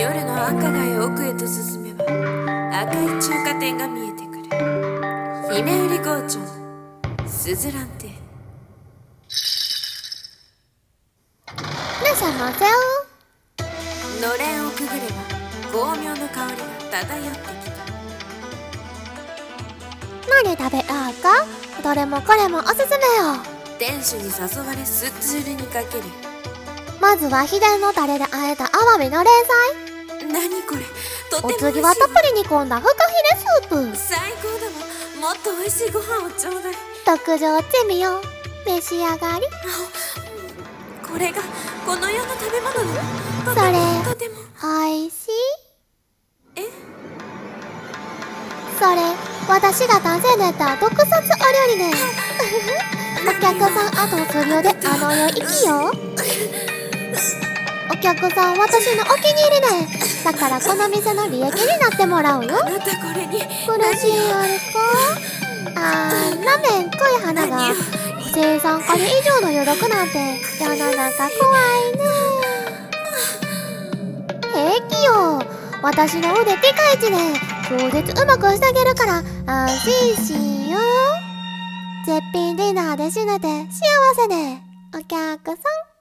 夜の繁華街奥へと進めば赤い中華店が見えてくる。姫売り包丁すずらん亭。 いらっしゃいませよ。 のれんをくぐれば巧妙な香りが漂ってきた。 何食べようか。どれもこれもおすすめよ。 店主に誘われスツールにかける。 まずは秘伝のタレで和えたアワビの冷何これ、とても菜。お美味しい。 次はたっぷり煮込んだフカヒレスープ。 最高だわ。もっと美味しいご飯をちょうだい。 特上チミよ。召し上がり。 これがこの世の食べ物なの。 それとてもおいしい。 えそれ私が訪ねた特撮お料理ね。お客さんあと数秒であの世行きよ。お客さん私のお気に入りね。だからこの店の利益になってもらうよ。 あなたこれに苦しいあれか。なめんこい花が生産カリ以上の余力なんて世の中怖いね。平気よ。私の腕ピカイチね。超絶うまくしてあげるから安心しよう。絶品ディナーで死ねて幸せね。お客さん。